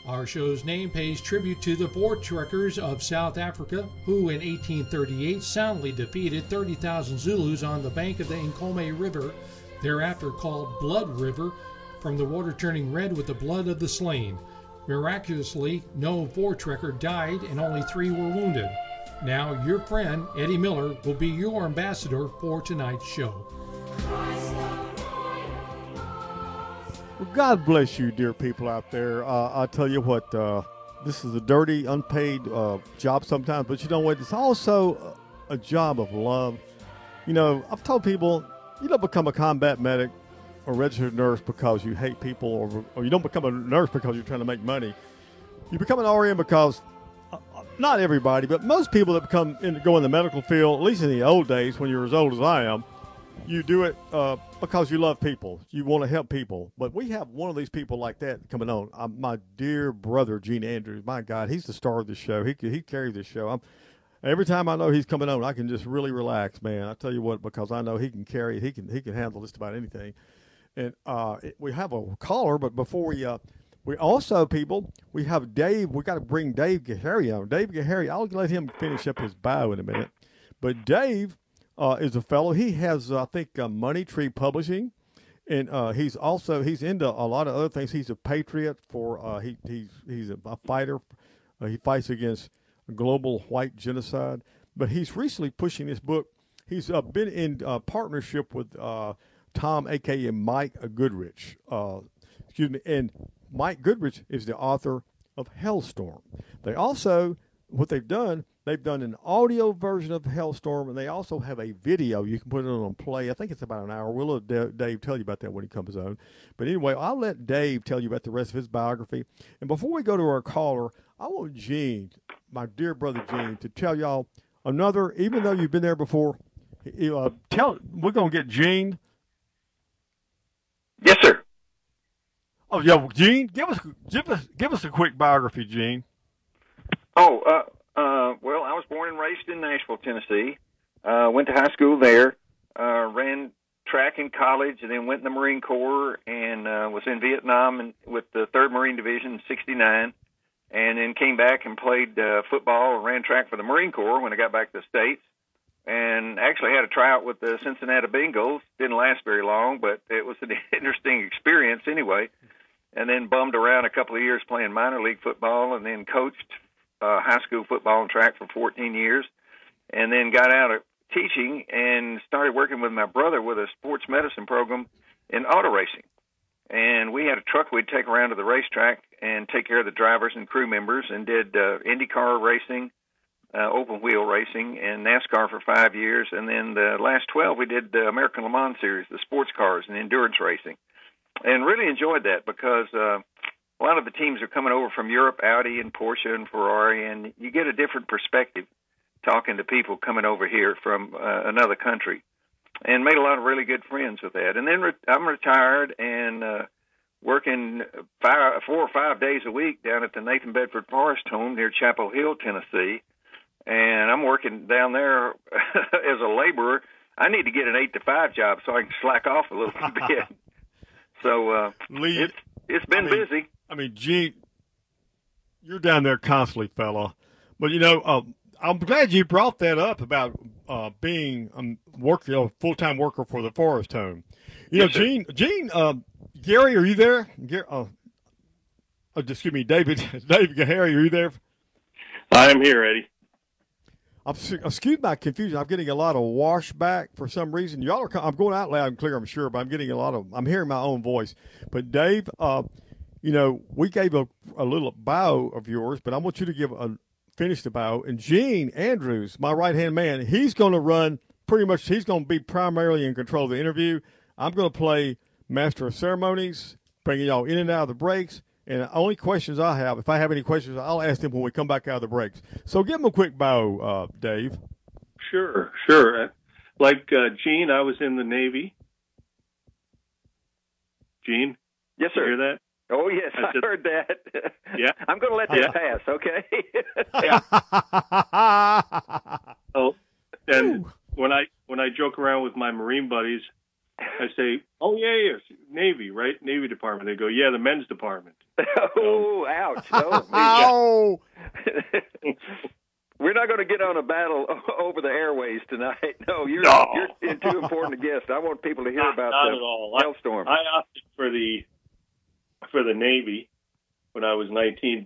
Our show's name pays tribute to the Voortrekkers of South Africa, who in 1838 soundly defeated 30,000 Zulus on the bank of the Nkomo River, thereafter called Blood River, from the water turning red with the blood of the slain. Miraculously, no Voortrekker died and only 3 were wounded. Now, your friend, Eddie Miller, will be your ambassador for tonight's show. Well, God bless you, dear people out there. I'll tell you what, this is a dirty, unpaid job sometimes, but you know what? It's also a job of love. You know, I've told people, you don't become a combat medic or registered nurse because you hate people, or you don't become a nurse because you're trying to make money. You become an RN because, not everybody, but most people that go in the medical field, at least in the old days when you're as old as I am, you do it because you love people. You want to help people. But we have one of these people like that coming on. My dear brother, Gene Andrews. My God, he's the star of the show. He carries the show. Every time I know he's coming on, I can just really relax, man. I tell you what, because I know he can carry it. He can handle just about anything. And we have a caller, but before we also, people, we have Dave. We got to bring Dave Gahary on. Dave Gahary, I'll let him finish up his bio in a minute. But Dave is a fellow. He has, I think, Money Tree Publishing, and he's into a lot of other things. He's a patriot for. He's a fighter. He fights against global white genocide. But he's recently pushing this book. He's been in partnership with Tom, a.k.a. Mike Goodrich. And Mike Goodrich is the author of Hellstorm. They also, what they've done an audio version of Hellstorm, and they also have a video. You can put it on play. I think it's about an hour. We'll let Dave tell you about that when he comes on. But anyway, I'll let Dave tell you about the rest of his biography. And before we go to our caller, I want Gene, my dear brother Gene, to tell y'all another, even though you've been there before, we're going to get Gene. Yes, sir. Oh, yeah, Gene, give us a quick biography, Gene. Well, I was born and raised in Nashville, Tennessee. Went to high school there, ran track in college, and then went in the Marine Corps and was in Vietnam and with the 3rd Marine Division in '69, and then came back and played football and ran track for the Marine Corps when I got back to the States, and actually had a tryout with the Cincinnati Bengals. Didn't last very long, but it was an interesting experience anyway. And then bummed around a couple of years playing minor league football, and then coached high school football and track for 14 years, and then got out of teaching and started working with my brother with a sports medicine program in auto racing. And we had a truck we'd take around to the racetrack and take care of the drivers and crew members, and did IndyCar racing, open wheel racing, and NASCAR for 5 years. And then the last 12, we did the American Le Mans Series, the sports cars and endurance racing, and really enjoyed that because a lot of the teams are coming over from Europe, Audi and Porsche and Ferrari, and you get a different perspective talking to people coming over here from another country, and made a lot of really good friends with that. And then I'm retired and working 4 or 5 days a week down at the Nathan Bedford Forest Home near Chapel Hill, Tennessee, and I'm working down there as a laborer. I need to get an 8 to 5 job so I can slack off a little bit. So Lee, it's been busy. I mean, Gene, you're down there constantly, fella. But, I'm glad you brought that up about being a full-time worker for the Forest Home. Yes, Gene, Gary, are you there? Excuse me, Dave Gahary, are you there? I am here, Eddie. Excuse my confusion. I'm getting a lot of washback for some reason. I'm going out loud and clear, I'm sure, but I'm hearing my own voice. But Dave, we gave a little bio of yours, but I want you to finish the bio. And Gene Andrews, my right-hand man, he's going to be primarily in control of the interview. I'm going to play Master of Ceremonies, bringing y'all in and out of the breaks. And the only questions I have, if I have any questions, I'll ask them when we come back out of the breaks. So give them a quick bio, Dave. Sure. Like Gene, I was in the Navy. Gene? Yes, sir. You hear that? Oh, yes, I heard that. Yeah. I'm going to let that pass, okay? Oh, and when I joke around with my Marine buddies, I say, oh, yeah, Navy, right? Navy department. They go, yeah, the men's department. Oh, ouch. Oh, Oh, we're not going to get on a battle over the airways tonight. No, you're too important a guest. I want people to hear about not the at all. hailstorm. I opted for the Navy when I was 19.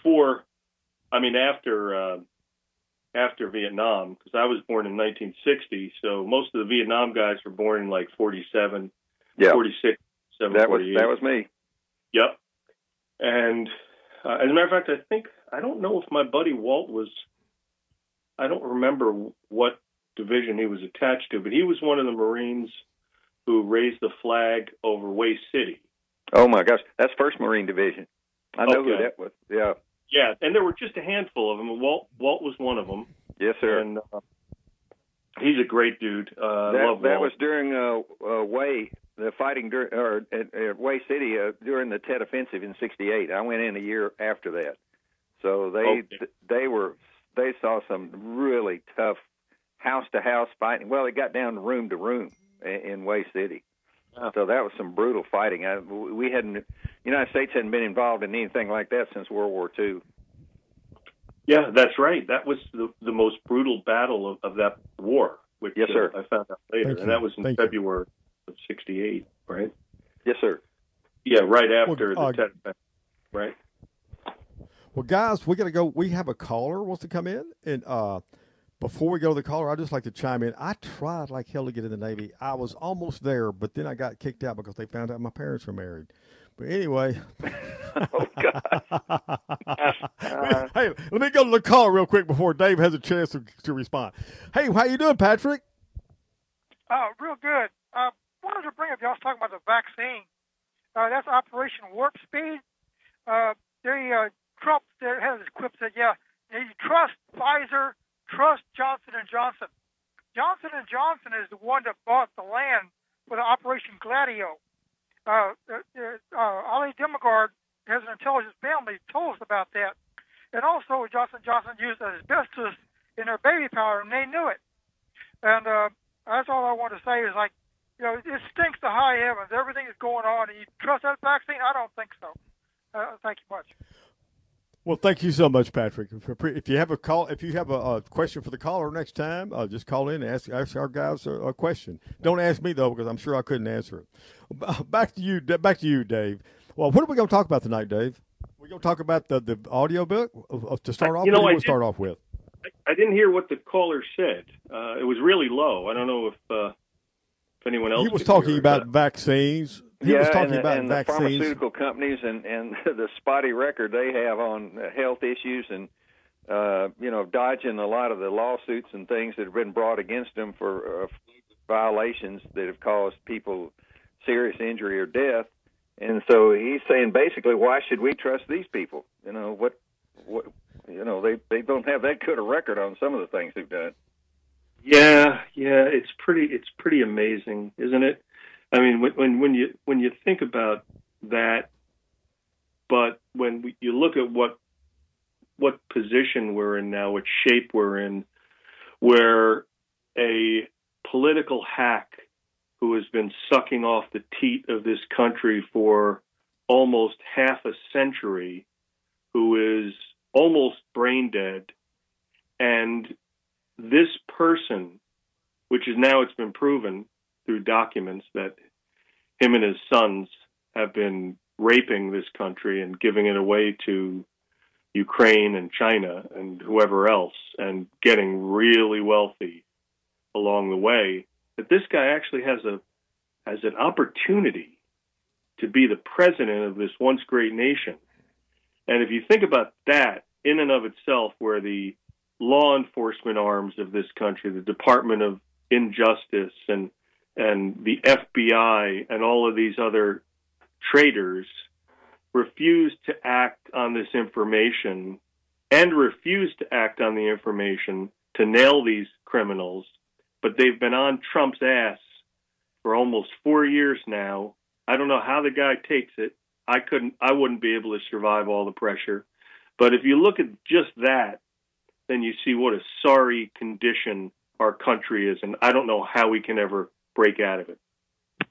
After Vietnam, because I was born in 1960. So most of the Vietnam guys were born in like 47, 46, 48. That was me. Yep. And as a matter of fact, I don't know if my buddy Walt I don't remember what division he was attached to, but he was one of the Marines who raised the flag over Way City. Oh my gosh, that's 1st Marine Division. I know who that was. Yeah. Yeah, and there were just a handful of them. Walt was one of them. Yes, sir. And he's a great dude. Love that Walt. was during the fighting at Way City during the Tet Offensive in '68. I went in a year after that. So they saw some really tough house-to-house fighting. Well, it got down to room in Way City. Yeah. So that was some brutal fighting. United States hadn't been involved in anything like that since World War II. Yeah, that's right. That was the most brutal battle of that war, which yes, sir. I found out later. And that was in February of '68, right? Yes, sir. Yeah, right after the Tet Offensive, right? Well, guys, we got to go. We have a caller wants to come in. And before we go to the caller, I'd just like to chime in. I tried like hell to get in the Navy. I was almost there, but then I got kicked out because they found out my parents were married. But anyway. Oh, God. Hey, let me go to the call real quick before Dave has a chance to respond. Hey, how you doing, Patrick? Oh, real good. Wanted to bring up, y'all was talking about the vaccine. That's Operation Warp Speed. Trump there has his quip said, you trust Pfizer, trust Johnson & Johnson. Johnson & Johnson is the one that bought the land for the Operation Gladio. Ali Demigard has an intelligence family, told us about that. And also Johnson & Johnson used asbestos in their baby powder, and they knew it. And that's all I want to say is, it stinks to high heavens. Everything is going on. And you trust that vaccine? I don't think so. Thank you much. Well, thank you so much, Patrick. If you have a question for the caller next time, just call in and ask our guys a question. Don't ask me though, because I'm sure I couldn't answer it. Back to you, Dave. Well, what are we going to talk about tonight, Dave? We're going to talk about the audio book to start off. What do you want to start off with? I didn't hear what the caller said. It was really low. I don't know if anyone else. He was talking about vaccines. He was talking about vaccines. The pharmaceutical companies and the spotty record they have on health issues and, dodging a lot of the lawsuits and things that have been brought against them for violations that have caused people serious injury or death. And so he's saying basically, why should we trust these people? They don't have that good a record on some of the things they've done. Yeah, it's pretty amazing, isn't it? I mean, when you think about that, but when you look at what position we're in now, what shape we're in, where a political hack who has been sucking off the teat of this country for almost half a century, who is almost brain dead, and this person, which is now it's been proven through documents that him and his sons have been raping this country and giving it away to Ukraine and China and whoever else and getting really wealthy along the way, that this guy actually has an opportunity to be the president of this once great nation. And if you think about that in and of itself, where the law enforcement arms of this country, the Department of Injustice and the FBI and all of these other traitors refused to act on this information and refused to act on the information to nail these criminals, but they've been on Trump's ass for almost 4 years now. I don't know how the guy takes it. I wouldn't be able to survive all the pressure. But if you look at just that, then you see what a sorry condition our country is, and I don't know how we can ever break out of it.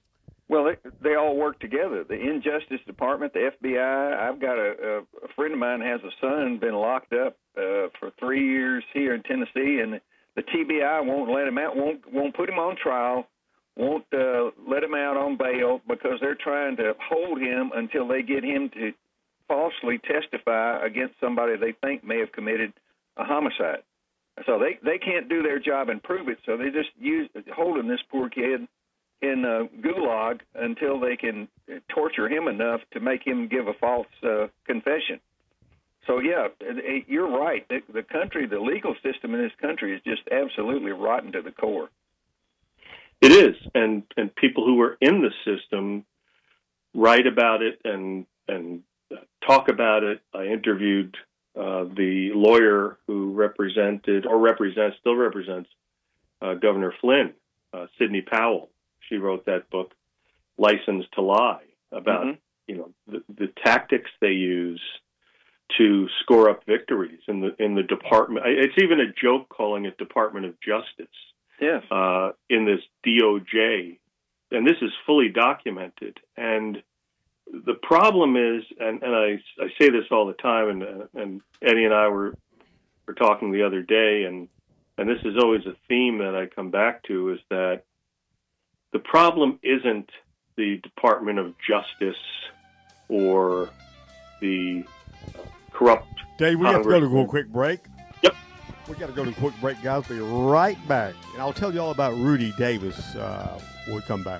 Well, they all work together. The Injustice Department, the FBI. I've got a friend of mine has a son been locked up for 3 years here in Tennessee, and the TBI won't let him out. Won't put him on trial. Won't let him out on bail because they're trying to hold him until they get him to falsely testify against somebody they think may have committed a homicide. So they can't do their job and prove it. So they just holding this poor kid in gulag until they can torture him enough to make him give a false confession. So, yeah, you're right. The country, the legal system in this country is just absolutely rotten to the core. It is, and people who are in the system write about it and talk about it. I interviewed the lawyer who still represents Governor Flynn, Sidney Powell. She wrote that book, License to Lie, about the tactics they use to score up victories in the department. It's even a joke calling it Department of Justice. Yes. In this DOJ, and this is fully documented. And the problem is, and I say this all the time, and Eddie and I were talking the other day, and this is always a theme that I come back to, is that the problem isn't the Department of Justice or the corrupt Dave, we have to go to a quick break. Yep. We got to go to a quick break, guys. We'll be right back. And I'll tell you all about Rudy Davis when we come back.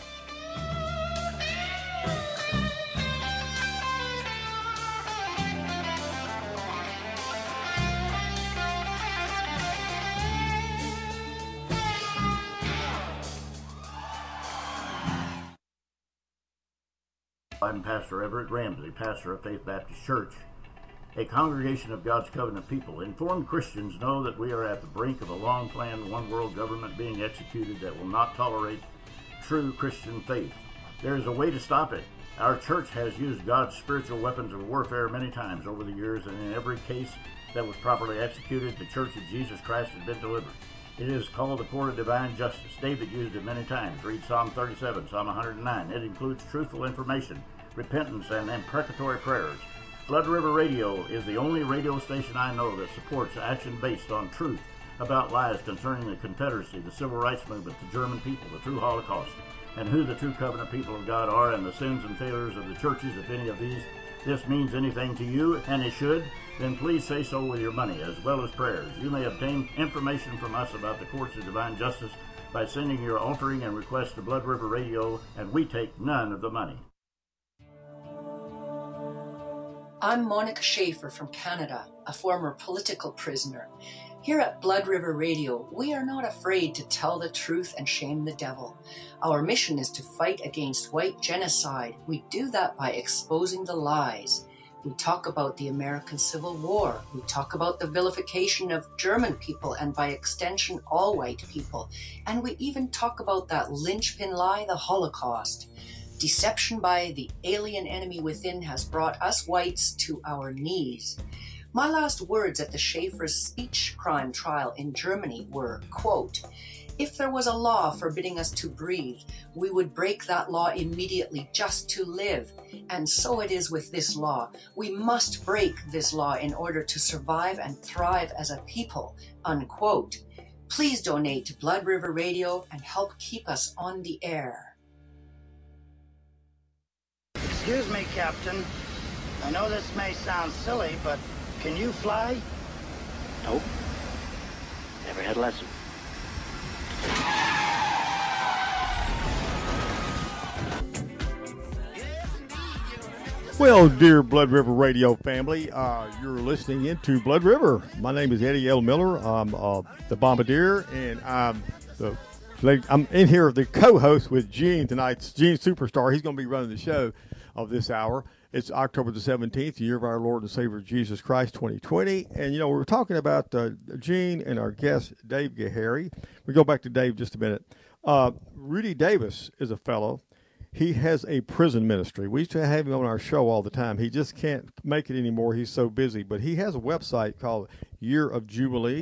I'm Pastor Everett Ramsey, pastor of Faith Baptist Church, a congregation of God's covenant people. Informed Christians know that we are at the brink of a long-planned one-world government being executed that will not tolerate true Christian faith. There is a way to stop it. Our church has used God's spiritual weapons of warfare many times over the years, and in every case that was properly executed, the Church of Jesus Christ has been delivered. It is called the Court of Divine Justice. David used it many times. Read Psalm 37, Psalm 109. It includes truthful information, repentance, and imprecatory prayers. Blood River Radio is the only radio station I know that supports action based on truth about lies concerning the Confederacy, the Civil Rights Movement, the German people, the true Holocaust, and who the true covenant people of God are, and the sins and failures of the churches. If any of this means anything to you, and it should, then please say so with your money as well as prayers. You may obtain information from us about the Courts of Divine Justice by sending your altering and request to Blood River Radio, and we take none of the money. I'm Monica Schaefer from Canada, a former political prisoner. Here at Blood River Radio, we are not afraid to tell the truth and shame the devil. Our mission is to fight against white genocide. We do that by exposing the lies. We talk about the American Civil War. We talk about the vilification of German people and by extension all white people. And we even talk about that linchpin lie, the Holocaust. Deception by the alien enemy within has brought us whites to our knees. My last words at the Schaefer's speech crime trial in Germany were, quote, "If there was a law forbidding us to breathe, we would break that law immediately just to live. And so it is with this law. We must break this law in order to survive and thrive as a people," unquote. Please donate to Blood River Radio and help keep us on the air. Excuse me, Captain. I know this may sound silly, but can you fly? Nope. Never had a lesson. Well, dear Blood River Radio family, you're listening into Blood River. My name is Eddie L. Miller. I'm the Bombardier, and I'm in here, the co-host with Gene tonight. Gene Superstar. He's going to be running the show of this hour. It's October the 17th, the year of our Lord and Savior Jesus Christ, 2020. And, we were talking about Gene and our guest, Dave Gahary. We go back to Dave just a minute. Rudy Davis is a fellow. He has a prison ministry. We used to have him on our show all the time. He just can't make it anymore. He's so busy. But he has a website called Year of Jubilee.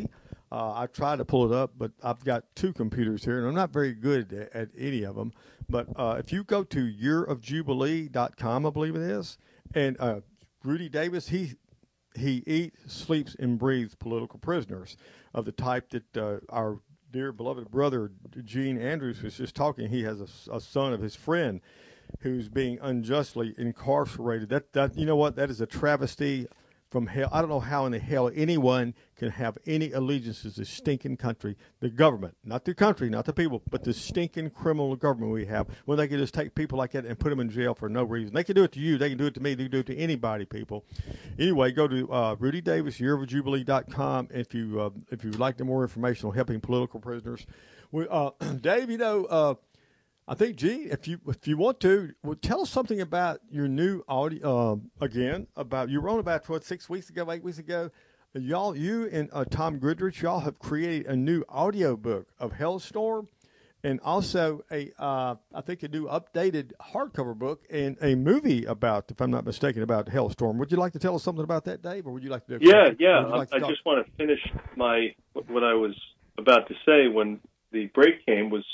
I tried to pull it up, but I've got two computers here, and I'm not very good at any of them. But if you go to yearofjubilee.com, I believe it is, and Rudy Davis, he eats, sleeps, and breathes political prisoners of the type that our dear beloved brother Gene Andrews was just talking. He has a son of his friend who's being unjustly incarcerated. That you know what? That is a travesty from hell. I don't know how in the hell anyone can have any allegiance to this stinking country, the government, not the country, not the people, but the stinking criminal government we have, when they can just take people like that and put them in jail for no reason. They can do it to you. They can do it to me. They can do it to anybody, people. Anyway, go to Rudy Davis, yearofjubilee.com if you would like more information on helping political prisoners. Dave, I think, Gene, if you want to, tell us something about your new audio again. About you were on about 8 weeks ago. You and Tom Goodrich, y'all have created a new audio book of Hellstorm, and also I think a new updated hardcover book and a movie about, if I'm not mistaken, about Hellstorm. Would you like to tell us something about that, Dave, or would you like to? Yeah. I just want to finish what I was about to say when the break came was.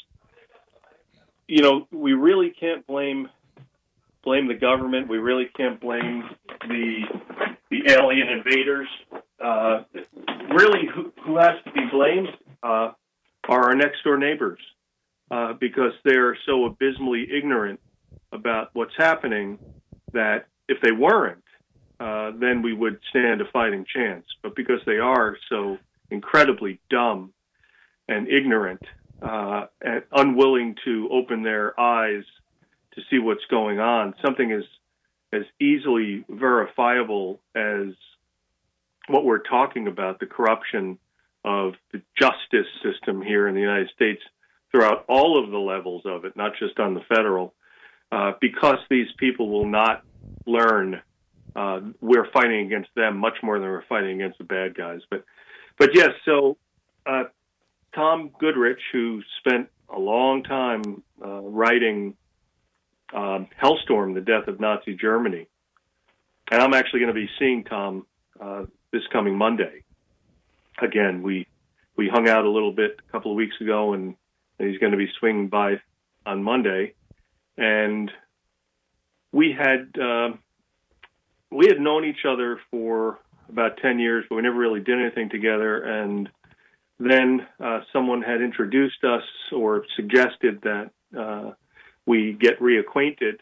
We really can't blame the government. We really can't blame the alien invaders. Really, who has to be blamed are our next door neighbors because they're so abysmally ignorant about what's happening that if they weren't, then we would stand a fighting chance. But because they are so incredibly dumb and ignorant, and unwilling to open their eyes to see what's going on, something as easily verifiable as what we're talking about, the corruption of the justice system here in the United States throughout all of the levels of it, not just on the federal, because these people will not learn. We're fighting against them much more than we're fighting against the bad guys. But yes, so Tom Goodrich, who spent a long time writing Hellstorm, The Death of Nazi Germany, and I'm actually going to be seeing Tom this coming Monday. Again, we hung out a little bit a couple of weeks ago, and he's going to be swinging by on Monday. And we had known each other for about 10 years, but we never really did anything together. And then someone had introduced us or suggested that we get reacquainted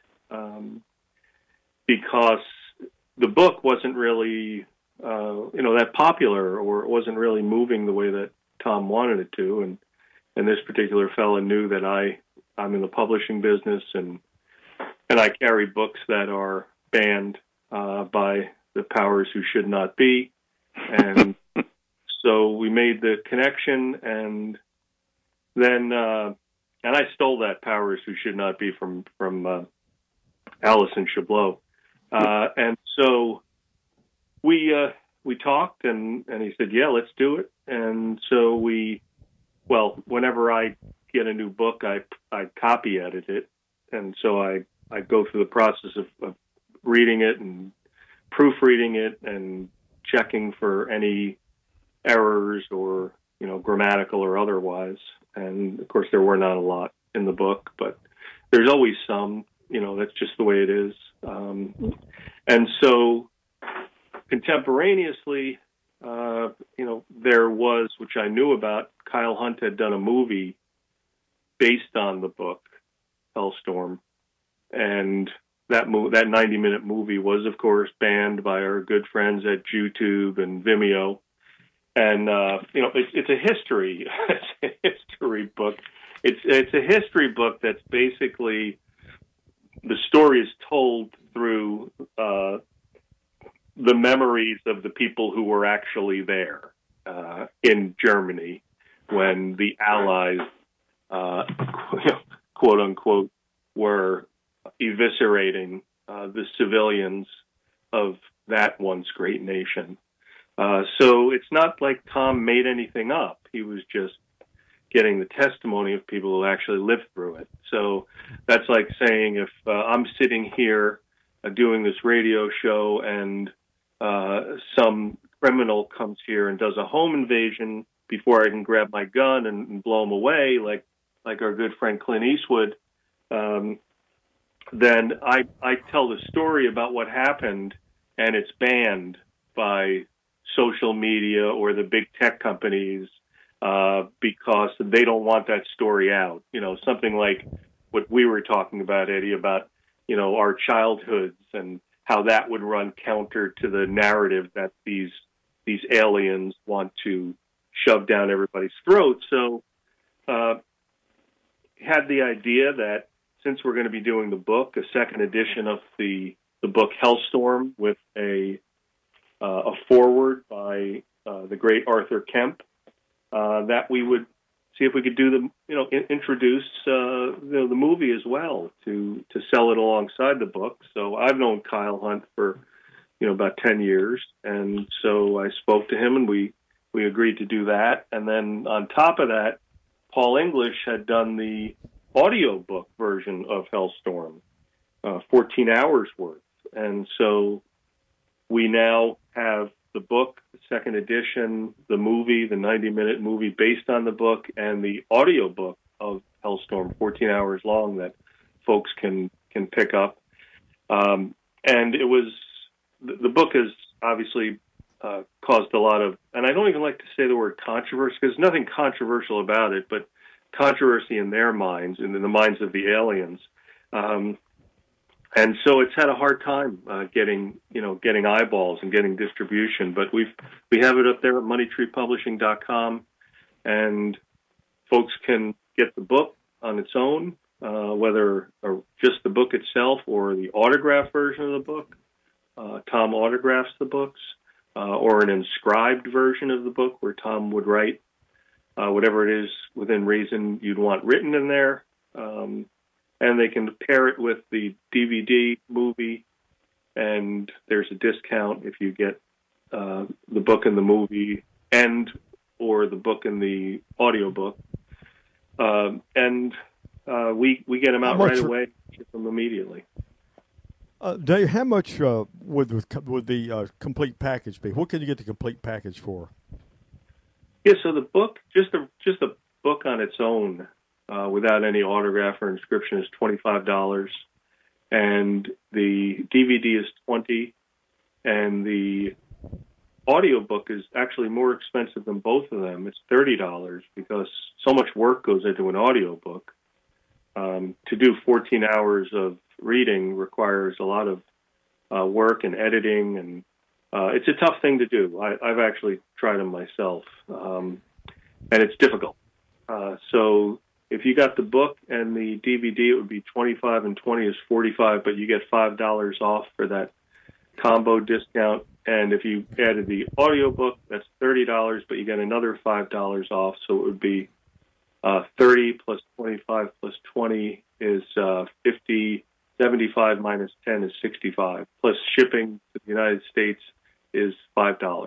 because the book wasn't really, that popular, or it wasn't really moving the way that Tom wanted it to. And this particular fellow knew that I'm in the publishing business and I carry books that are banned by the powers who should not be. And so we made the connection, and then and I stole that powers who should not be from Alison Chablot. And so we talked, and he said, yeah, let's do it. And so whenever I get a new book, I copy edit it. And so I go through the process of reading it and proofreading it and checking for any errors or, grammatical or otherwise. And of course there were not a lot in the book, but there's always some, that's just the way it is. And so contemporaneously, there was, which I knew about, Kyle Hunt had done a movie based on the book, Hellstorm. And that 90-minute movie was, of course, banned by our good friends at YouTube and Vimeo. And, it's a history, it's a history book. It's a history book that's basically, the story is told through the memories of the people who were actually there in Germany when the Allies, quote unquote, were eviscerating the civilians of that once great nation. So it's not like Tom made anything up. He was just getting the testimony of people who actually lived through it. So that's like saying if I'm sitting here doing this radio show and some criminal comes here and does a home invasion before I can grab my gun and blow them away, like our good friend Clint Eastwood, then I tell the story about what happened, and it's banned by social media or the big tech companies because they don't want that story out. Something like what we were talking about, Eddie, about our childhoods and how that would run counter to the narrative that these aliens want to shove down everybody's throat. So had the idea that since we're going to be doing the book, a second edition of the book Hellstorm with a foreword by the great Arthur Kemp, that we would see if we could do introduce the movie as well to sell it alongside the book. So I've known Kyle Hunt for about 10 years, and so I spoke to him, and we agreed to do that. And then on top of that, Paul English had done the audiobook version of Hellstorm, 14 hours worth. And so we now have the book, the second edition, the movie, the 90-minute movie based on the book, and the audiobook of Hellstorm, 14 hours long, that folks can pick up. And it was the book has obviously caused a lot of, and I don't even like to say the word controversy because there's nothing controversial about it, but controversy in their minds and in the minds of the aliens. And so it's had a hard time getting eyeballs and getting distribution, but we have it up there at moneytreepublishing.com, and folks can get the book on its own, whether just the book itself or the autographed version of the book. Tom autographs the books, or an inscribed version of the book where Tom would write whatever it is within reason you'd want written in there. And they can pair it with the DVD movie, and there's a discount if you get the book and the movie and or the book and the audiobook. And we get them out right away, ship them immediately. Dave, how much would the complete package be? What can you get the complete package for? Yeah, so the book, just a book on its own, without any autograph or inscription, is $25, and the DVD is $20, and the audiobook is actually more expensive than both of them. It's $30 because so much work goes into an audiobook. To do 14 hours of reading requires a lot of work and editing, and it's a tough thing to do. I've actually tried them myself, and it's difficult. So if you got the book and the DVD, it would be $25, and 20 is $45, but you get $5 off for that combo discount. And if you added the audiobook, that's $30, but you get another $5 off, so it would be 30 plus 25 plus 20 is 50. 75 minus 10 is 65. Plus shipping to the United States is $5.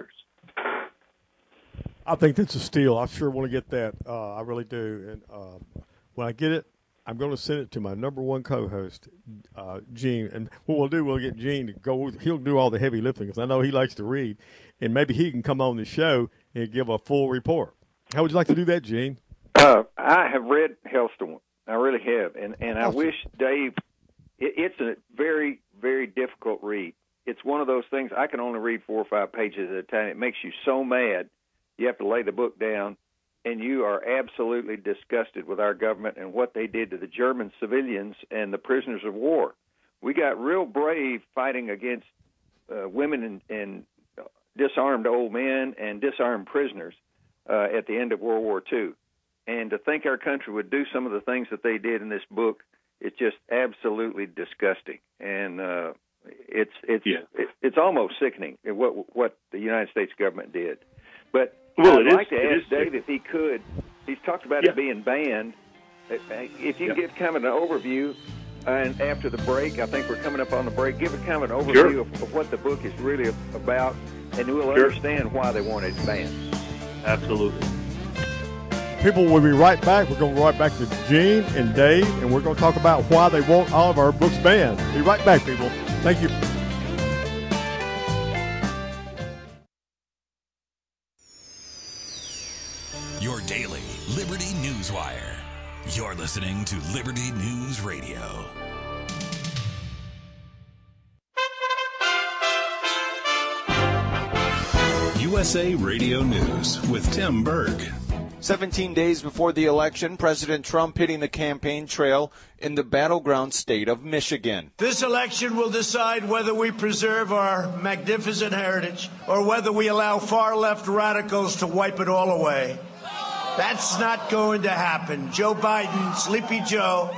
I think that's a steal. I sure want to get that. I really do. And when I get it, I'm going to send it to my number one co-host, Gene. And what we'll do, we'll get Gene to go. He'll do all the heavy lifting because I know he likes to read. And maybe he can come on the show and give a full report. How would you like to do that, Gene? I have read Hellstorm. I really have. And I wish, Dave, it's a very, very difficult read. It's one of those things, I can only read 4 or 5 pages at a time. It makes you so mad, you have to lay the book down, and you are absolutely disgusted with our government and what they did to the German civilians and the prisoners of war. We got real brave fighting against women and disarmed old men and disarmed prisoners at the end of World War II. And to think our country would do some of the things that they did in this book, it's just absolutely disgusting. And it's almost sickening what the United States government did. But I'd like to ask Dave if he could. He's talked about it being banned. If you can give kind of an overview, and after the break, I think we're coming up on the break, give it kind of an overview of what the book is really about, and we'll understand why they want it banned. Absolutely. People, we'll be right back. We're going to go right back to Gene and Dave, and we're going to talk about why they want all of our books banned. Be right back, people. Thank you. Esquire. You're listening to Liberty News Radio. USA Radio News with Tim Berg. 17 days before the election, President Trump hitting the campaign trail in the battleground state of Michigan. This election will decide whether we preserve our magnificent heritage or whether we allow far-left radicals to wipe it all away. That's not going to happen. Joe Biden, Sleepy Joe,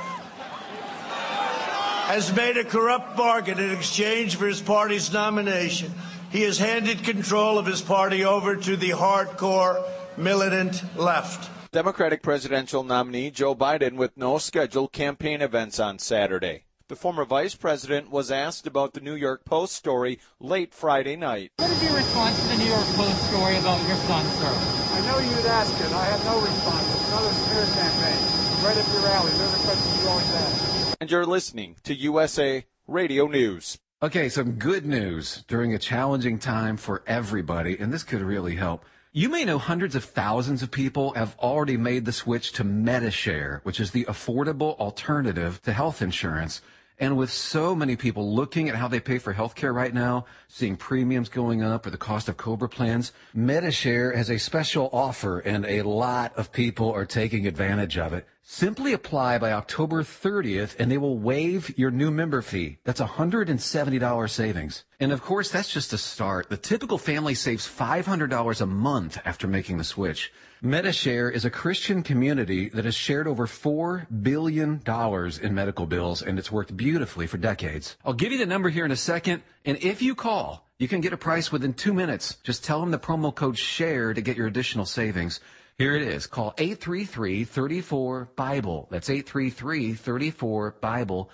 has made a corrupt bargain in exchange for his party's nomination. He has handed control of his party over to the hardcore, militant left. Democratic presidential nominee Joe Biden with no scheduled campaign events on Saturday. The former vice president was asked about the New York Post story late Friday night. What is your response to the New York Post story about your son, sir? I know you'd ask it. I have no response. It's another smear campaign. Right up your alley. Those are questions you always ask. And you're listening to USA Radio News. Okay, some good news during a challenging time for everybody, and this could really help. You may know hundreds of thousands of people have already made the switch to Medi-Share, which is the affordable alternative to health insurance. And with so many people looking at how they pay for healthcare right now, seeing premiums going up or the cost of COBRA plans, Medi-Share has a special offer and a lot of people are taking advantage of it. Simply apply by October 30th and they will waive your new member fee. That's $170 savings. And of course, that's just a start. The typical family saves $500 a month after making the switch. Medi-Share is a Christian community that has shared over $4 billion in medical bills, and it's worked beautifully for decades. I'll give you the number here in a second, and if you call, you can get a price within 2 minutes. Just tell them the promo code SHARE to get your additional savings. Here it is. Call 833-34-BIBLE. That's 833-34-BIBLE.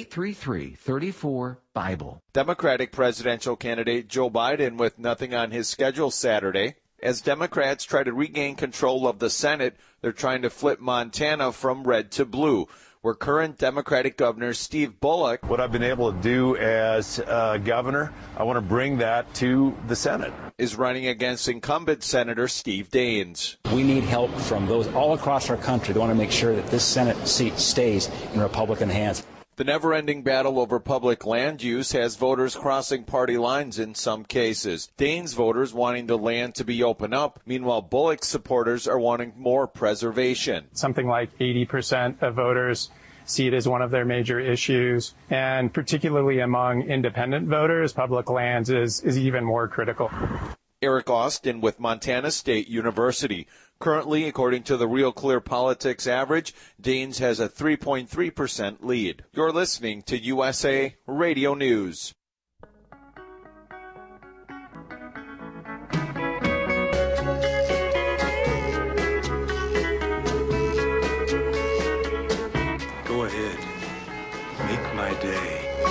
833-34-BIBLE. Democratic presidential candidate Joe Biden with nothing on his schedule Saturday. As Democrats try to regain control of the Senate, they're trying to flip Montana from red to blue, where current Democratic Governor Steve Bullock... What I've been able to do as governor, I want to bring that to the Senate. ...is running against incumbent Senator Steve Daines. We need help from those all across our country. They want to make sure that this Senate seat stays in Republican hands. The never-ending battle over public land use has voters crossing party lines in some cases. Daines voters wanting the land to be open up. Meanwhile, Bullock's supporters are wanting more preservation. Something like 80% of voters see it as one of their major issues. And particularly among independent voters, public lands is even more critical. Eric Austin with Montana State University. Currently, according to the Real Clear Politics average, Daines has a 3.3% lead. You're listening to USA Radio News. Go ahead. Make my day.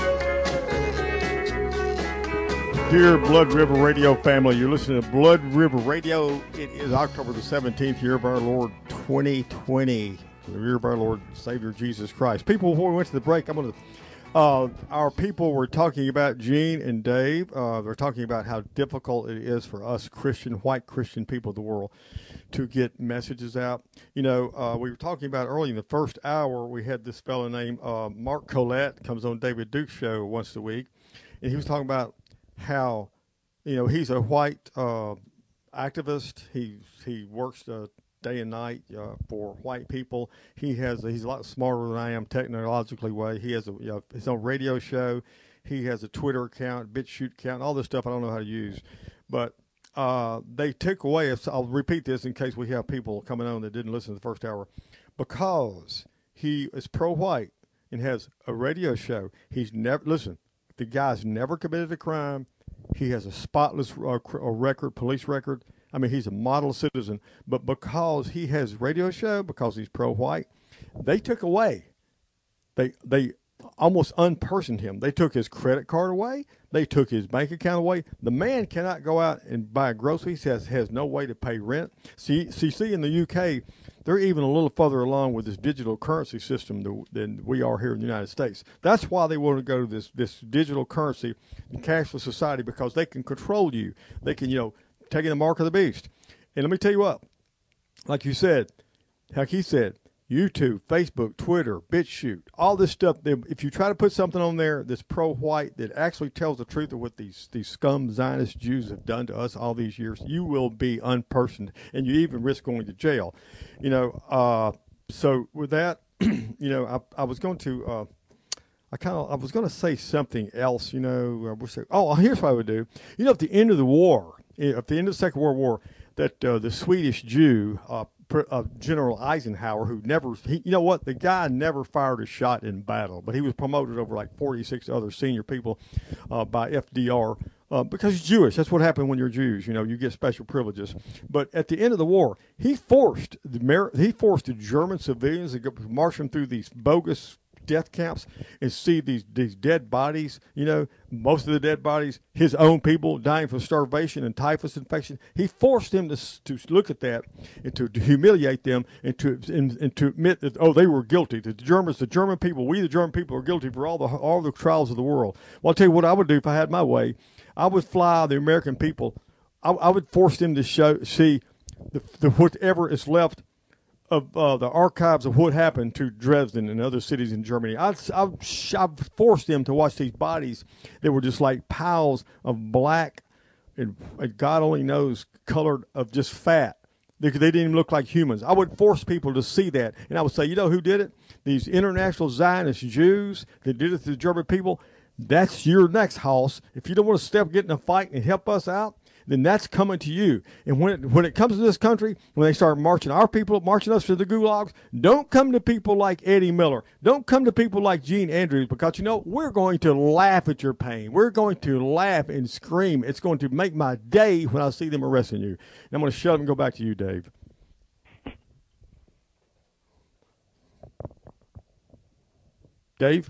Dear Blood River Radio family, you're listening to Blood River Radio. It is October the 17th, year of our Lord 2020, the year of our Lord Savior Jesus Christ. People, before we went to the break, our people were talking about Gene and Dave. They're talking about how difficult it is for us white Christian people of the world to get messages out. You know, we were talking about early in the first hour, we had this fellow named Mark Collette, comes on David Duke's show once a week, and he was talking about how, you know, he's a white activist. He works day and night for white people. He's a lot smarter than I am technologically. He has his own radio show. He has a Twitter account, BitChute account, all this stuff I don't know how to use. But they took away, I'll repeat this in case we have people coming on that didn't listen to the first hour, because he is pro-white and has a radio show. He's never, listen, the guy's never committed a crime. He has a spotless police record. I mean, he's a model citizen. But because he has a radio show, because he's pro-white, they took away. They almost unpersoned him. They took his credit card away. They took his bank account away. The man cannot go out and buy groceries. He has no way to pay rent. See, in the UK, they're even a little further along with this digital currency system than we are here in the United States. That's why they want to go to this digital currency and cashless society, because they can control you. They can, taking the mark of the beast. And let me tell you what, like he said, YouTube, Facebook, Twitter, BitChute, all this stuff. If you try to put something on there that's pro-white that actually tells the truth of what these scum Zionist Jews have done to us all these years, you will be unpersoned, and you even risk going to jail. So with that, I was going to. I was going to say something else. Here's what I would do. At the end of the war, at the end of the Second World War, that the Swedish Jew. General Eisenhower, the guy never fired a shot in battle, but he was promoted over like 46 other senior people by FDR because he's Jewish. That's what happened when you're Jews. You get special privileges. But at the end of the war, he forced the German civilians to go marching through these bogus death camps and see these dead bodies, most of the dead bodies, his own people dying from starvation and typhus infection. He forced them to look at that and to humiliate them and to admit that, they were guilty. The German people are guilty for all the trials of the world. Well, I'll tell you what I would do if I had my way. I would fly the American people. I would force them to see the whatever is left of the archives of what happened to Dresden and other cities in Germany. I've forced them to watch these bodies that were just like piles of black and God only knows colored of just fat. They didn't even look like humans. I would force people to see that. And I would say, who did it? These international Zionist Jews that did it to the German people. That's your next house. If you don't want to get in a fight and help us out, then that's coming to you. And when it comes to this country, when they start marching us to the gulags, don't come to people like Eddie Miller. Don't come to people like Gene Andrews because, we're going to laugh at your pain. We're going to laugh and scream. It's going to make my day when I see them arresting you. And I'm going to shut up and go back to you, Dave. Dave?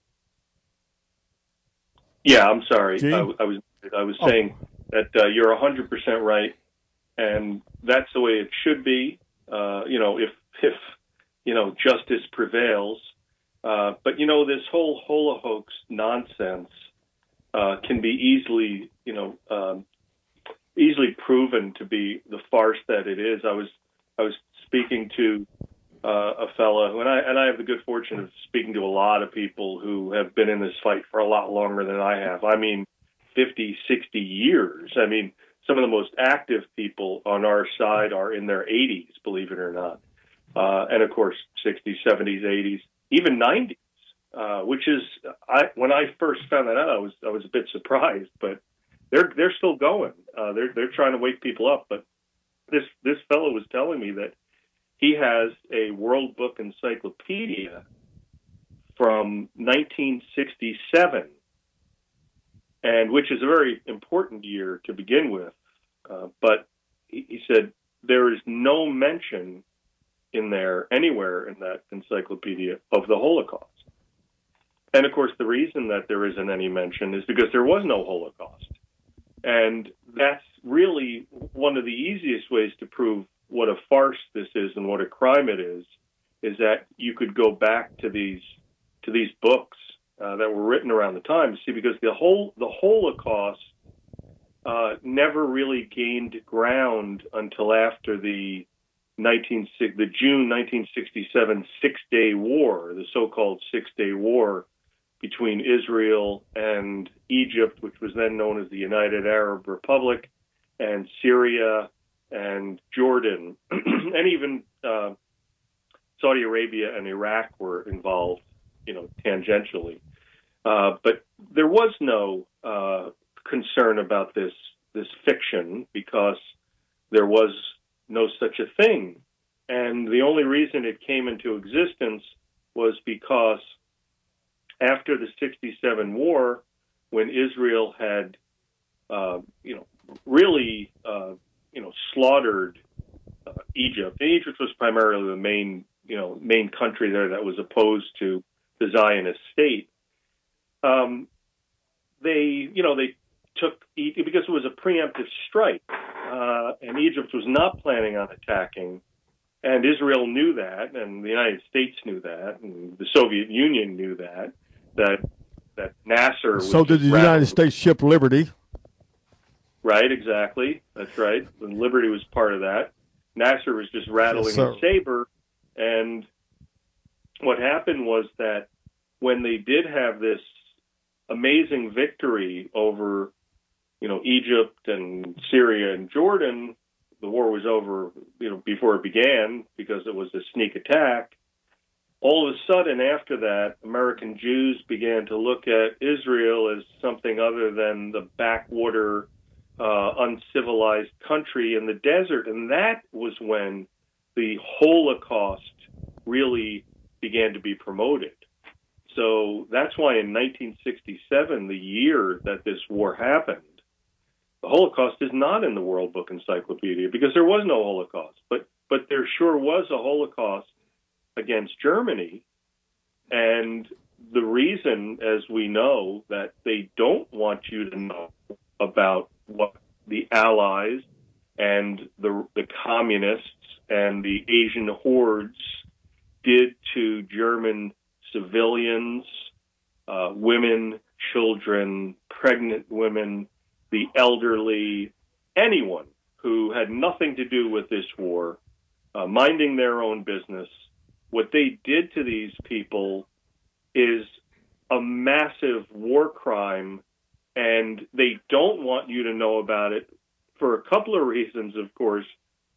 Yeah, I'm sorry. I was saying that you're 100% right, and that's the way it should be. If justice prevails. But this whole Holocaust nonsense can be easily proven to be the farce that it is. I was speaking to a fella, and I have the good fortune of speaking to a lot of people who have been in this fight for a lot longer than I have. 50, 60 years. Some of the most active people on our side are in their 80s, believe it or not. And of course, 60s, 70s, 80s, even 90s, which is, when I first found that out, I was a bit surprised, but they're still going. They're trying to wake people up. But this fellow was telling me that he has a World Book Encyclopedia from 1967, and which is a very important year to begin with. But he said there is no mention in there anywhere in that encyclopedia of the Holocaust. And of course, the reason that there isn't any mention is because there was no Holocaust. And that's really one of the easiest ways to prove what a farce this is and what a crime it is that you could go back to these books that were written around the time. See, because the Holocaust never really gained ground until after the June 1967 Six-Day War, the so-called Six-Day War between Israel and Egypt, which was then known as the United Arab Republic, and Syria and Jordan, and even Saudi Arabia and Iraq were involved, tangentially. But there was no concern about this fiction because there was no such a thing. And the only reason it came into existence was because after the 67 war, when Israel had, really, slaughtered Egypt. And Egypt was primarily the main country there that was opposed to the Zionist state. They took, because it was a preemptive strike, and Egypt was not planning on attacking, and Israel knew that, and the United States knew that, and the Soviet Union knew that Nasser was... So did the United States ship Liberty. Right, exactly. That's right. And Liberty was part of that. Nasser was just rattling his saber, and what happened was that when they did have this amazing victory over, Egypt and Syria and Jordan, the war was over, before it began because it was a sneak attack. All of a sudden, after that, American Jews began to look at Israel as something other than the backwater, uncivilized country in the desert. And that was when the Holocaust really began to be promoted. So that's why in 1967, the year that this war happened, the Holocaust is not in the World Book Encyclopedia because there was no Holocaust. But there sure was a Holocaust against Germany. And the reason, as we know, that they don't want you to know about what the Allies and the communists and the Asian hordes did to German civilians, women, children, pregnant women, the elderly, anyone who had nothing to do with this war, minding their own business. What they did to these people is a massive war crime, and they don't want you to know about it for a couple of reasons, of course.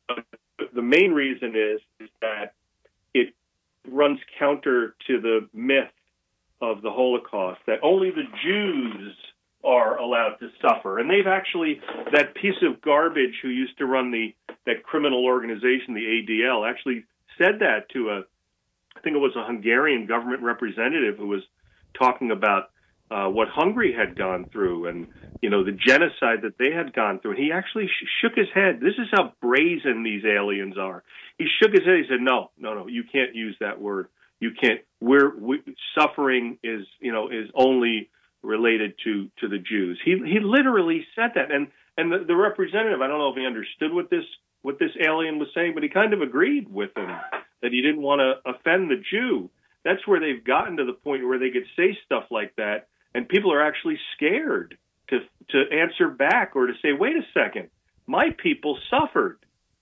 The main reason is that it runs counter to the myth of the Holocaust, that only the Jews are allowed to suffer. And they've actually, that piece of garbage who used to run that criminal organization, the ADL, actually said that to I think it was a Hungarian government representative who was talking about what Hungary had gone through and, the genocide that they had gone through. And he actually shook his head. This is how brazen these aliens are. He shook his head. He said, no, you can't use that word. You can't. Suffering is only related to the Jews. He literally said that. And the representative, I don't know if he understood what this alien was saying, but he kind of agreed with him that he didn't want to offend the Jew. That's where they've gotten to the point where they could say stuff like that, and people are actually scared to answer back or to say, wait a second, my people suffered.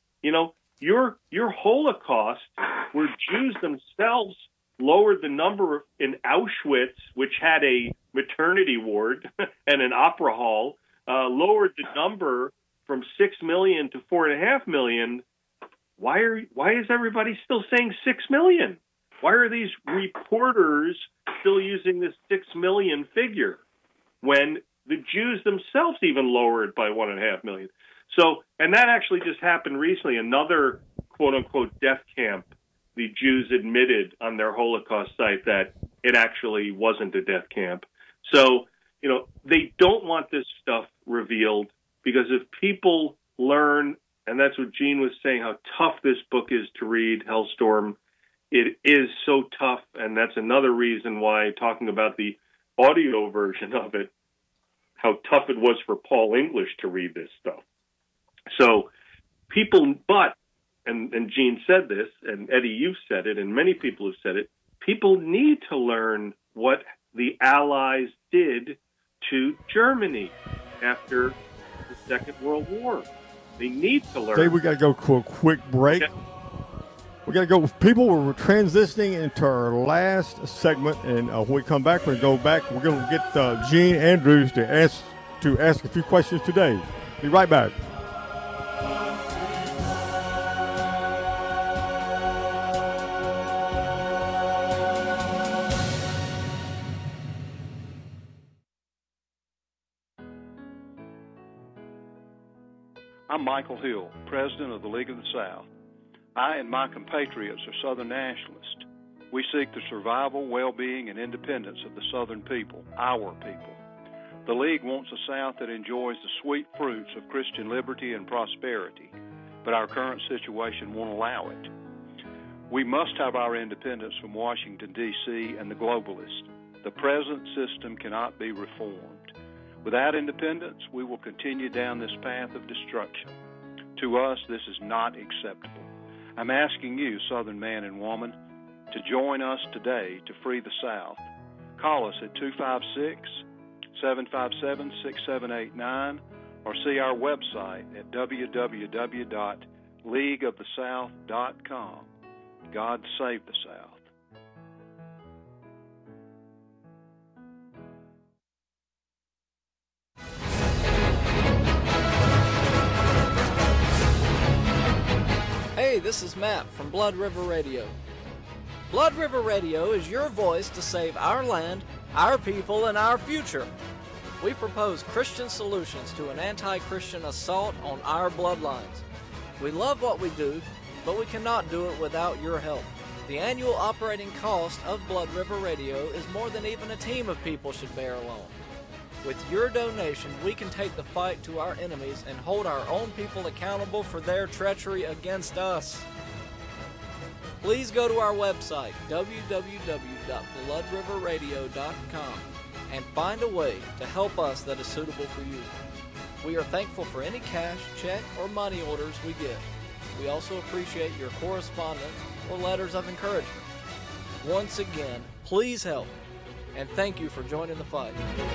Your Holocaust, where Jews themselves lowered the number in Auschwitz, which had a maternity ward and an opera hall, lowered the number from 6 million to 4.5 million. Why is everybody still saying 6 million? Why are these reporters still using this 6 million figure when the Jews themselves even lowered by 1.5 million? So, and that actually just happened recently. Another quote-unquote death camp, the Jews admitted on their Holocaust site that it actually wasn't a death camp. So, they don't want this stuff revealed because if people learn, and that's what Gene was saying, how tough this book is to read, Hellstorm, it is so tough, and that's another reason why, talking about the audio version of it, how tough it was for Paul English to read this stuff. So people, and Gene said this, and Eddie, you've said it, and many people have said it, people need to learn what the Allies did to Germany after the Second World War. They need to learn. Dave, we got to go to a quick break. Okay. We got to go. People, we're transitioning into our last segment, and when we come back, we're going to go back. We're going to get Gene Andrews to ask a few questions today. Be right back. I'm Michael Hill, president of the League of the South. I and my compatriots are Southern nationalists. We seek the survival, well-being, and independence of the Southern people, our people. The League wants a South that enjoys the sweet fruits of Christian liberty and prosperity, but our current situation won't allow it. We must have our independence from Washington, D.C. and the globalists. The present system cannot be reformed. Without independence, we will continue down this path of destruction. To us, this is not acceptable. I'm asking you, Southern man and woman, to join us today to free the South. Call us at 256-757-6789 or see our website at www.leagueofthesouth.com. God save the South. Hey, this is Matt from Blood River Radio. Blood River Radio is your voice to save our land, our people, and our future. We propose Christian solutions to an anti-Christian assault on our bloodlines. We love what we do, but we cannot do it without your help. The annual operating cost of Blood River Radio is more than even a team of people should bear alone. With your donation, we can take the fight to our enemies and hold our own people accountable for their treachery against us. Please go to our website, www.bloodriverradio.com, and find a way to help us that is suitable for you. We are thankful for any cash, check, or money orders we get. We also appreciate your correspondence or letters of encouragement. Once again, please help, and thank you for joining the fight.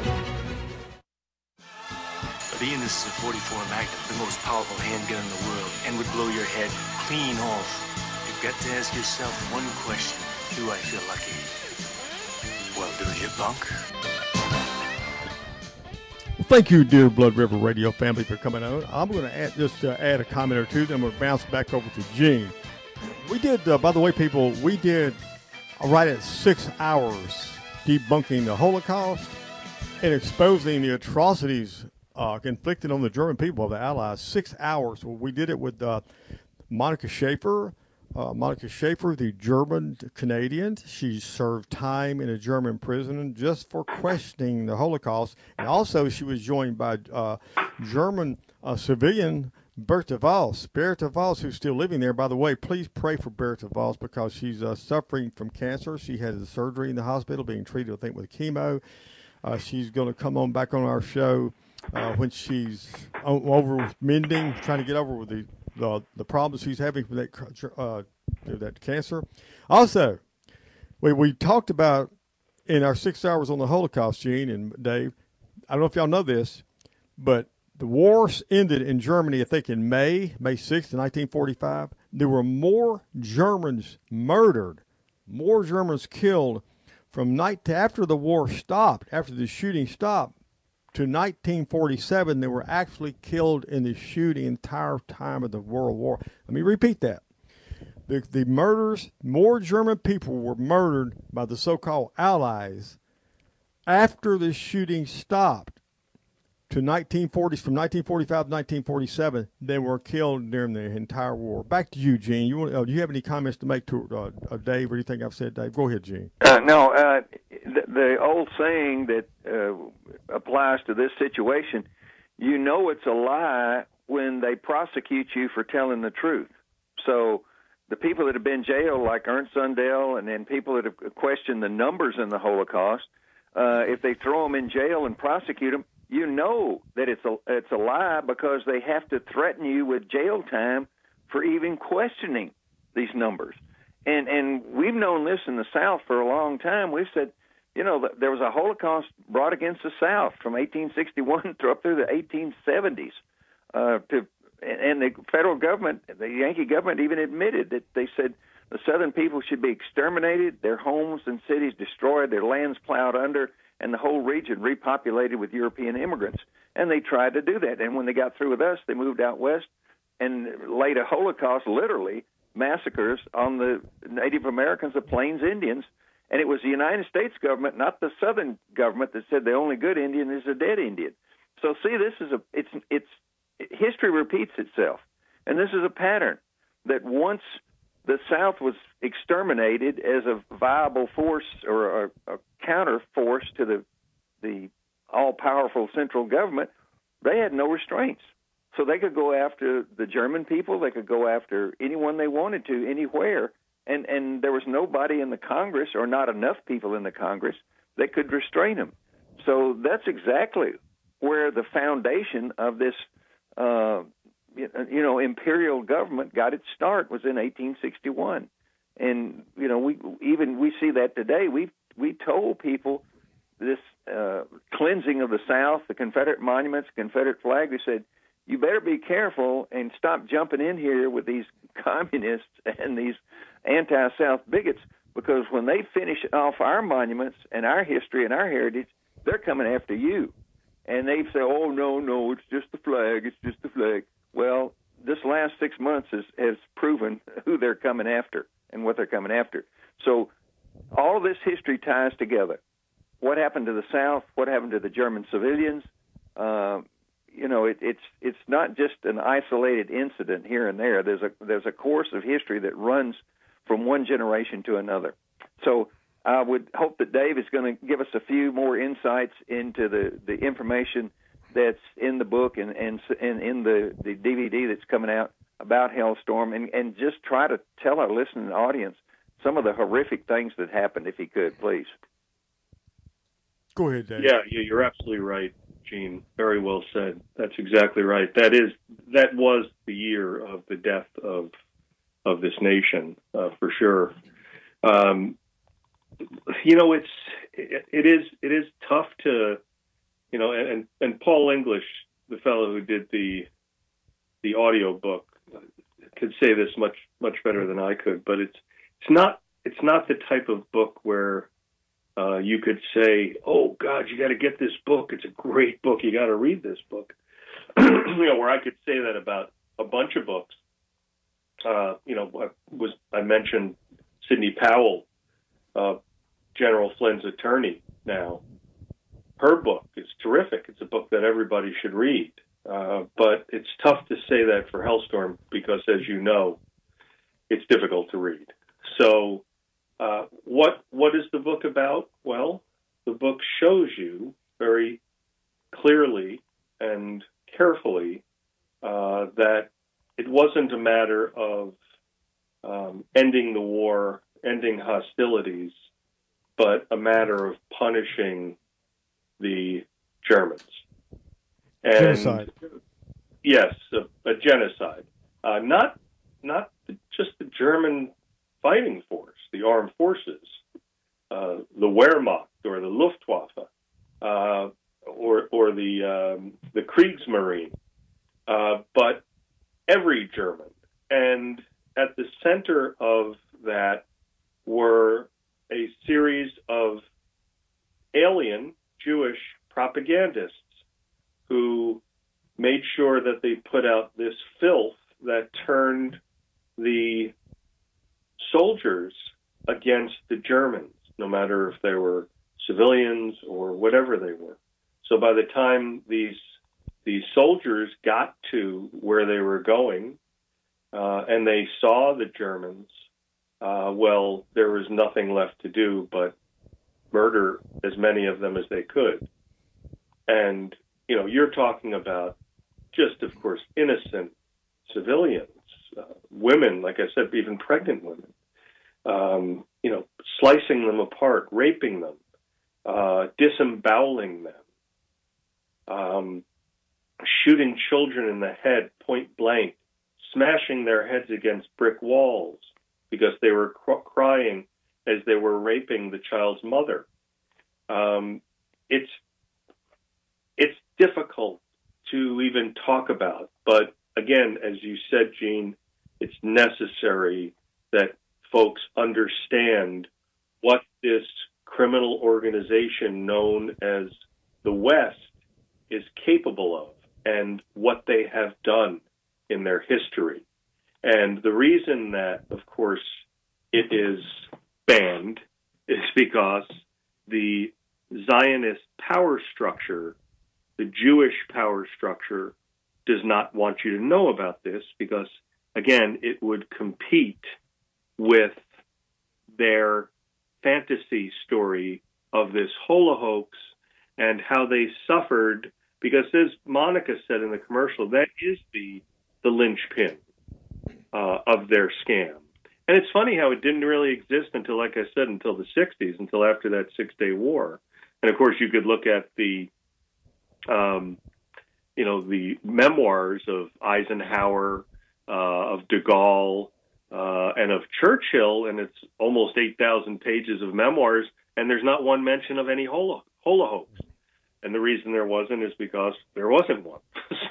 Being this is a .44 Magnum, the most powerful handgun in the world, and would blow your head clean off, you've got to ask yourself one question. Do I feel lucky? Well, do you, punk? Well, thank you, dear Blood River Radio family, for coming on. I'm going to add a comment or two, then we'll bounce back over to Gene. We did, by the way, people, we did right at 6 hours debunking the Holocaust and exposing the atrocities inflicted on the German people of the Allies. 6 hours. Well, we did it with Monica Schaefer. Monica Schaefer, the German Canadian. She served time in a German prison just for questioning the Holocaust. And also she was joined by German civilian Bertha Voss. Bertha Voss, who's still living there. By the way, please pray for Bertha Voss because she's suffering from cancer. She had the surgery in the hospital, being treated, I think, with chemo. She's going to come on back on our show when she's over mending, trying to get over with the problems she's having with that cancer. Also, we talked about in our 6 hours on the Holocaust, Gene and Dave. I don't know if y'all know this, but the war ended in Germany, I think, in May 6th, 1945. There were more Germans murdered, more Germans killed from after the war stopped, after the shooting stopped, to 1947. They were actually killed in the shooting entire time of the World War. Let me repeat that. The murders, more German people were murdered by the so-called Allies after the shooting stopped to 1940s, from 1945 to 1947, they were killed during the entire war. Back to you, Gene. Do you have any comments to make to Dave, or do you think I've said, Dave? Go ahead, Gene. No, the old saying that applies to this situation, you know it's a lie when they prosecute you for telling the truth. So the people that have been jailed, like Ernst Sundell, and then people that have questioned the numbers in the Holocaust, if they throw them in jail and prosecute them, you know that it's a lie because they have to threaten you with jail time for even questioning these numbers. And we've known this in the South for a long time. We've said, you know, there was a Holocaust brought against the South from 1861 up through the 1870s. And the federal government, the Yankee government, even admitted that they said the Southern people should be exterminated, their homes and cities destroyed, their lands plowed under, and the whole region repopulated with European immigrants. And they tried to do that. And when they got through with us, they moved out west and laid a Holocaust, literally, massacres on the Native Americans, the Plains Indians. And it was the United States government, not the Southern government, that said the only good Indian is a dead Indian. So see, this is history repeats itself. And this is a pattern that once the South was exterminated as a viable force or a counter force to the all-powerful central government, they had no restraints. So they could go after the German people, they could go after anyone they wanted to, anywhere, and there was nobody in the Congress, or not enough people in the Congress, that could restrain them. So that's exactly where the foundation of this imperial government got its start, was in 1861. And, you know, we see that today. We told people this cleansing of the South, the Confederate monuments, Confederate flag. We said, you better be careful and stop jumping in here with these communists and these anti-South bigots, because when they finish off our monuments and our history and our heritage, they're coming after you. And they say, oh, no, it's just the flag, it's just the flag. Well, this last 6 months has proven who they're coming after and what they're coming after. So all of this history ties together. What happened to the South? What happened to the German civilians? It's not just an isolated incident here and there. There's a course of history that runs from one generation to another. So I would hope that Dave is going to give us a few more insights into the information that's in the book and in the DVD that's coming out about Hellstorm, and just try to tell our listening audience some of the horrific things that happened, if he could, please. Go ahead, Dave. Yeah, you're absolutely right, Gene. Very well said. That's exactly right. That was the year of the death of this nation, for sure. It is tough to, and Paul English, the fellow who did the audio book, could say this much better than I could. But it's not the type of book where you could say, "Oh God, you got to get this book. It's a great book. You got to read this book." Where I could say that about a bunch of books. I mentioned Sidney Powell, General Flynn's attorney. Now, her book is terrific. It's a book that everybody should read. But it's tough to say that for Hellstorm because, as you know, it's difficult to read. So, what is the book about? Well, the book shows you very clearly and carefully that it wasn't a matter of ending the war, ending hostilities, but a matter of punishing the Germans. And genocide. Yes, a genocide. Not just the German fighting force, the armed forces, the Wehrmacht or the Luftwaffe, or the Kriegsmarine, but every German. And at the center of that were a series of alien Jewish propagandists who made sure that they put out this filth that turned the soldiers against the Germans, no matter if they were civilians or whatever they were. So by the time these soldiers got to where they were going, and they saw the Germans, well, there was nothing left to do but murder as many of them as they could. And, you're talking about just, of course, innocent civilians, women, like I said, even pregnant women, slicing them apart, raping them, disemboweling them, shooting children in the head point blank, smashing their heads against brick walls because they were crying as they were raping the child's mother. It's difficult to even talk about, but again, as you said, Gene, it's necessary that folks understand what this criminal organization known as the West is capable of and what they have done in their history. And the reason that, of course, it is banned is because the Zionist power structure, the Jewish power structure, does not want you to know about this because, again, it would compete with their fantasy story of this holocaust and how they suffered, because as Monica said in the commercial, that is the linchpin of their scam. And it's funny how it didn't really exist until, like I said, until the 60s, until after that 6-Day War. And, of course, you could look at the memoirs of Eisenhower, of de Gaulle, and of Churchill, and it's almost 8,000 pages of memoirs, and there's not one mention of any holocaust. And the reason there wasn't is because there wasn't one.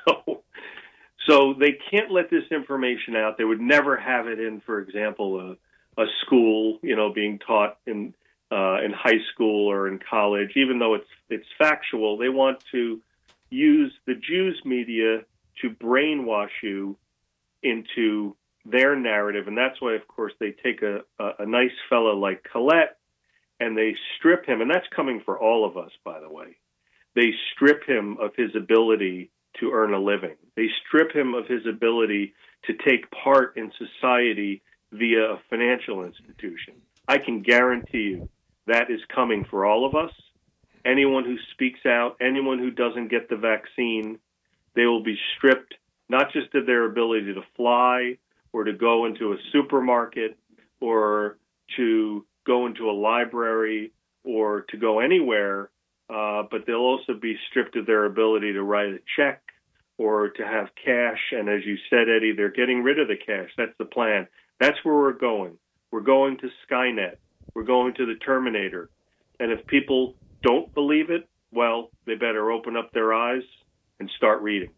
So they can't let this information out. They would never have it in, for example, a school, being taught in high school or in college, even though it's factual. They want to use the Jews media to brainwash you into their narrative. And that's why, of course, they take a nice fellow like Collette and they strip him. And that's coming for all of us, by the way. They strip him of his ability to earn a living. They strip him of his ability to take part in society via a financial institution. I can guarantee you that is coming for all of us. Anyone who speaks out, anyone who doesn't get the vaccine, they will be stripped not just of their ability to fly or to go into a supermarket or to go into a library or to go anywhere, but they'll also be stripped of their ability to write a check or to have cash. And as you said, Eddie, they're getting rid of the cash. That's the plan. That's where we're going. We're going to Skynet. We're going to the Terminator. And if people don't believe it, well, they better open up their eyes and start reading.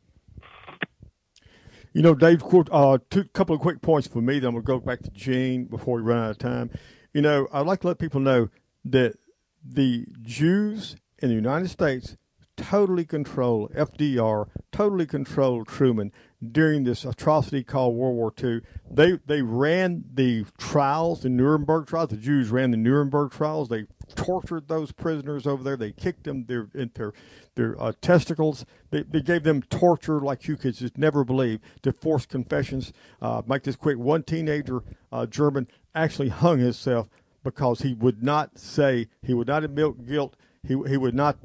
You know, Dave, a couple of quick points for me. Then we'll go back to Gene before we run out of time. You know, I'd like to let people know that the Jews in the United States totally control FDR, totally controlled Truman during this atrocity called World War II. They ran the trials, the Nuremberg trials. The Jews ran the Nuremberg trials. They tortured those prisoners over there. They kicked them their testicles. They gave them torture like you could just never believe, to force confessions. Make this quick. One teenager, German, actually hung himself because he would not admit guilt. He would not.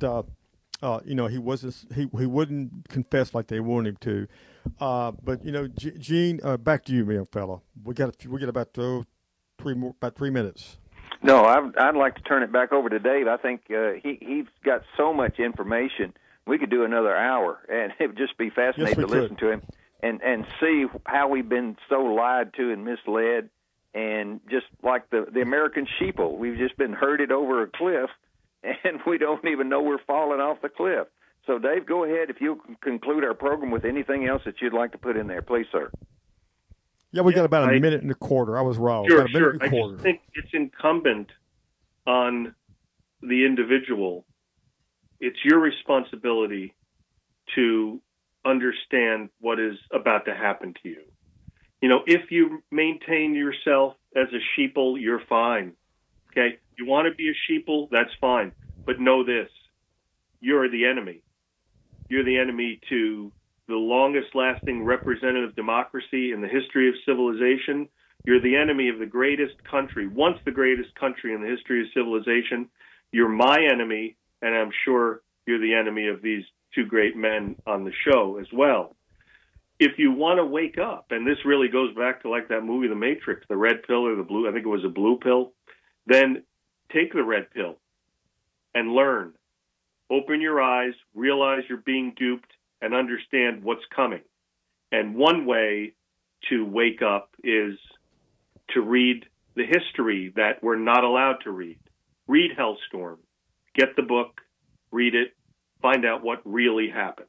He wouldn't confess like they wanted him to. But you know, Gene, back to you, man, fella. We get about 3 minutes. No, I'd like to turn it back over to Dave. I think he's got so much information. We could do another hour, and it would just be fascinating to listen to him and see how we've been so lied to and misled, and just like the American sheeple, we've just been herded over a cliff, and we don't even know we're falling off the cliff. So, Dave, go ahead. If you'll conclude our program with anything else that you'd like to put in there, please, sir. Yeah, we got about a minute and a quarter. I was wrong. Sure. I just think it's incumbent on the individual. It's your responsibility to understand what is about to happen to you. You know, if you maintain yourself as a sheeple, you're fine. Okay? You want to be a sheeple, that's fine. But know this. You're the enemy. You're the enemy to the longest-lasting representative democracy in the history of civilization. You're the enemy of the greatest country, once the greatest country in the history of civilization. You're my enemy, and I'm sure you're the enemy of these two great men on the show as well. If you want to wake up, and this really goes back to like that movie, The Matrix, the red pill or the blue, I think it was a blue pill, then take the red pill and learn. Open your eyes, realize you're being duped, and understand what's coming. And one way to wake up is to read the history that we're not allowed to read. Read Hellstorm. Get the book, read it, find out what really happened.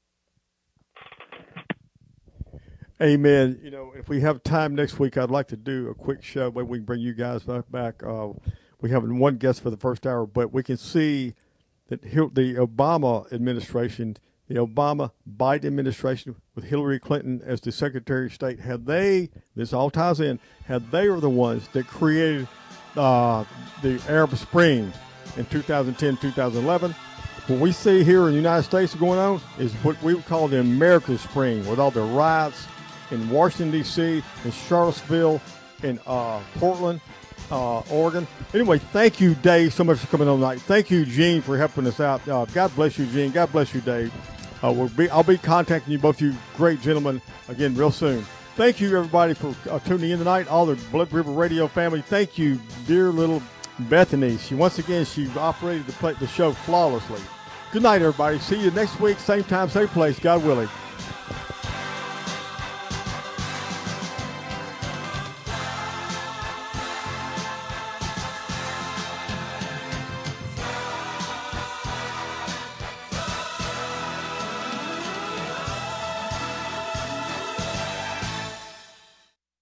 Amen. You know, if we have time next week, I'd like to do a quick show where we can bring you guys back. We have one guest for the first hour, but we can see that the Obama administration, the Obama-Biden administration with Hillary Clinton as the Secretary of State, this all ties in, they were the ones that created the Arab Spring in 2010, 2011. What we see here in the United States going on is what we would call the American Spring, with all the riots in Washington, D.C., in Charlottesville, in Portland, Oregon. Anyway, thank you, Dave, so much for coming on tonight. Thank you, Gene, for helping us out. God bless you, Gene. God bless you, Dave. I'll be contacting you, both you great gentlemen, again real soon. Thank you, everybody, for tuning in tonight, all the Blood River Radio family. Thank you, dear little Bethany. She operated the show flawlessly. Good night, everybody. See you next week, same time, same place, God willing.